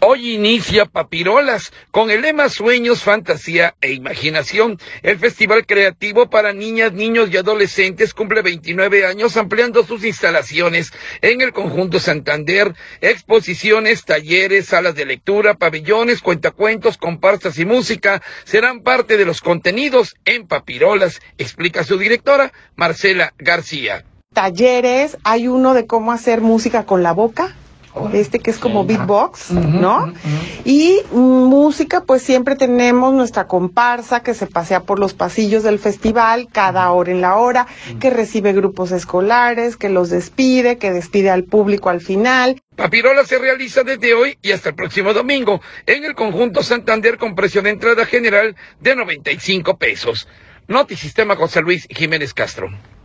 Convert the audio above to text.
Hoy inicia Papirolas, con el lema Sueños, Fantasía e Imaginación. El festival creativo para niñas, niños y adolescentes cumple 29 años, ampliando sus instalaciones en el Conjunto Santander. Exposiciones, talleres, salas de lectura, pabellones, cuentacuentos, comparsas y música serán parte de los contenidos en Papirolas, explica su directora, Marcela García. Talleres, hay uno de cómo hacer música con la boca, que es como beatbox, ¿no? Y música, pues siempre tenemos nuestra comparsa que se pasea por los pasillos del festival cada hora en la hora, que recibe grupos escolares, que los despide, que despide al público al final. Papirolas se realiza desde hoy y hasta el próximo domingo en el Conjunto Santander con precio de entrada general de 95 pesos. Notisistema José Luis Jiménez Castro.